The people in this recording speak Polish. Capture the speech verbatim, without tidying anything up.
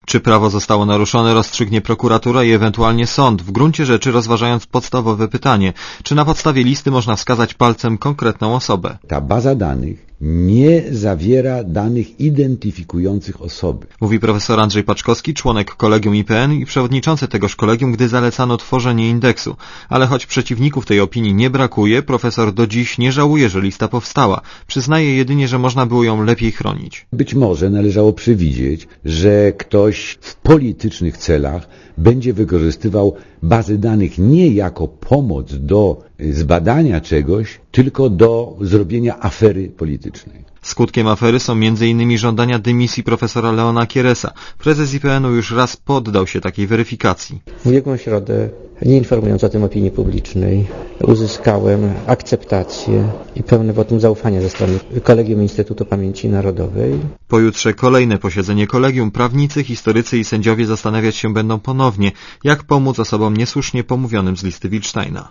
Czy prawo zostało naruszone, rozstrzygnie prokuratura i ewentualnie sąd, w gruncie rzeczy rozważając podstawowe pytanie, czy na podstawie listy można wskazać palcem konkretną osobę. Ta baza danych nie zawiera danych identyfikujących osoby. Mówi profesor Andrzej Paczkowski, członek Kolegium I P N i przewodniczący tegoż kolegium, gdy zalecano tworzenie indeksu. Ale choć przeciwników tej opinii nie brakuje, profesor do dziś nie żałuje, że lista powstała. Przyznaje jedynie, że można było ją lepiej chronić. Być może należało przewidzieć, że ktoś w politycznych celach będzie wykorzystywał bazy danych nie jako pomoc do zbadania czegoś, tylko do zrobienia afery politycznej. Skutkiem afery są między innymi żądania dymisji profesora Leona Kieresa. Prezes I P N u już raz poddał się takiej weryfikacji. W ubiegłą środę, nie informując o tym opinii publicznej, uzyskałem akceptację i pełne wotum zaufania ze strony Kolegium Instytutu Pamięci Narodowej. Pojutrze kolejne posiedzenie kolegium. Prawnicy, historycy i sędziowie zastanawiać się będą ponownie, jak pomóc osobom niesłusznie pomówionym z listy Wilczteina.